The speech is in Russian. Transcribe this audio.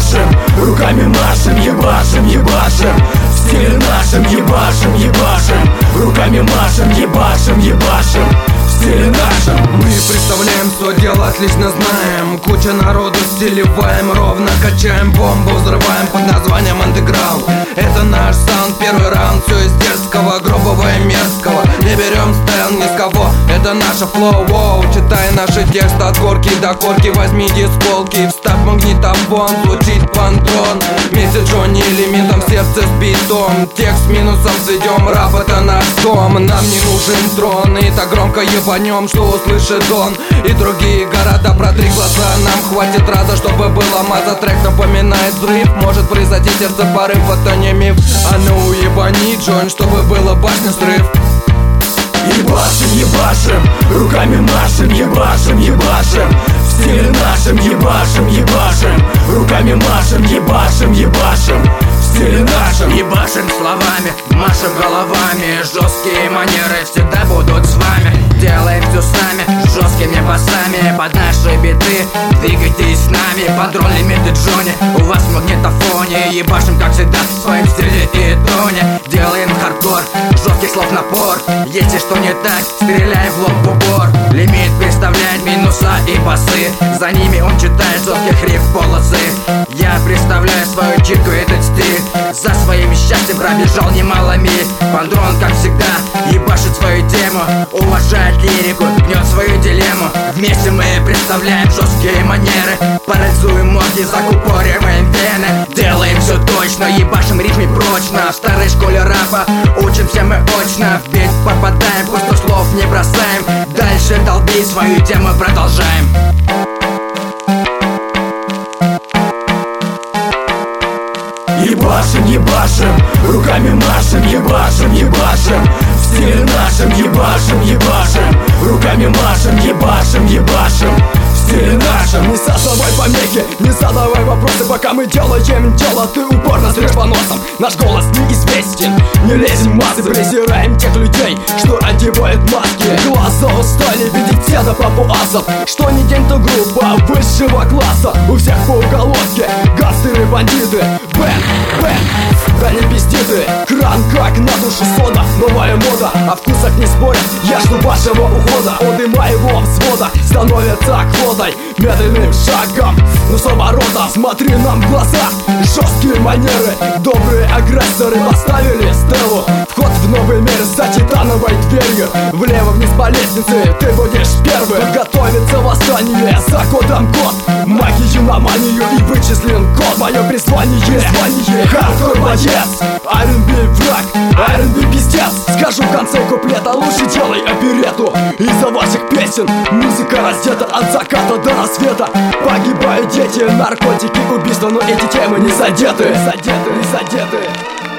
ебашим, руками машем, ебашим, ебашим. В стиле нашим ебашим, ебашим, руками машем, ебашим, ебашим. В стиле нашим. Мы представляем, что делать лично знаем. Куча народу стилеваем, ровно качаем бомбу, взрываем под названием андеграунд. Это наш саунд, первый раунд, все из дерзкого, грубого и мерзкого. Не берем стайл ни с кого, это наше флоу, воу. Читай наши тексты от горки до корки, возьми дисполки, вставь магнитофон, звучит пантрон. Вместе Джонни элементом, сердце с битом. Текст минусом сведем, рап это наш дом. Нам не нужен трон, и так громко ебанем, что услышит он и другие города. Протри глаза, нам хватит раза, чтобы было маза. Трек напоминает взрыв, может произойти сердце порыв, это не миф. А ну ебани, Джон, чтобы было башня срыв. Ебашим, ебашим, руками машем, ебашим, ебашим. В стиле нашим ебашим, ебашим, руками машем, ебашим, ебашим. В стиле нашим ебашим словами, машем головами. Жесткие манеры всегда будут с вами. Делаем все сами, жесткими басами. Под наши биты двигайтесь с нами. Патрон, лимиты, Джонни, у вас в магнитофоне. Ебашим, как всегда, в своем стиле и тоне. Делаем хардкор, жестких слов напор. Если что не так, стреляем в лоб в упор. Лимит представляет минуса и басы. За ними он читает жестких риф полосы. Я представляю свою читку, этот стиль. За своим счастьем пробежал немало миль. Пандрон, как всегда, ебашит свою тему. Уважает лирику, гнет свою дилемму. Вместе мы представляем жесткие манеры. Парализуем мозги, закупориваем вены. Делаем все точно, ебашим ритме прочно. В старой школе рэпа учимся мы очно. В бит попадаем, пусто слов не бросаем. Дальше долбить свою тему продолжаем. ебашим, ебашим, руками машем, ебашим, ебашим. В стиле нашим ебашим, ебашим, руками машем, ебашим, ебашим. В стиле нашим. Не создавай помехи, не задавай вопросы, пока мы делаем дело, ты упорно срешь по носам. Наш голос неизвестен, не лезем в массы, презираем тех людей, что одевают маски. Глаза устали видеть все до папуасов, что не день, то группа высшего класса. У всех по уголовке, гангстеры, бандиты. Бэн, бэн, да не пизди ты. Кран как на душу сода, новая мода. О вкусах не спорят, я жду вашего ухода. Оды моего взвода становятся квотой, медленным шагом, но с оборота. Смотри нам в глаза, жесткие манеры. Добрые агрессоры поставили стелу. Вход в новый мир за титановой дверью. Влево вниз по лестнице, ты будешь первым. Готовится восстание за кодом код. Магию на манию и вычислен код. Мое призвание, хардкор боец, R&B враг, R&B пиздец. Скажу в конце куплета, лучше делай оперету. Из-за ваших песен музыка раздета от заката до рассвета. Погибают дети, наркотики, убийства, но эти темы не задеты.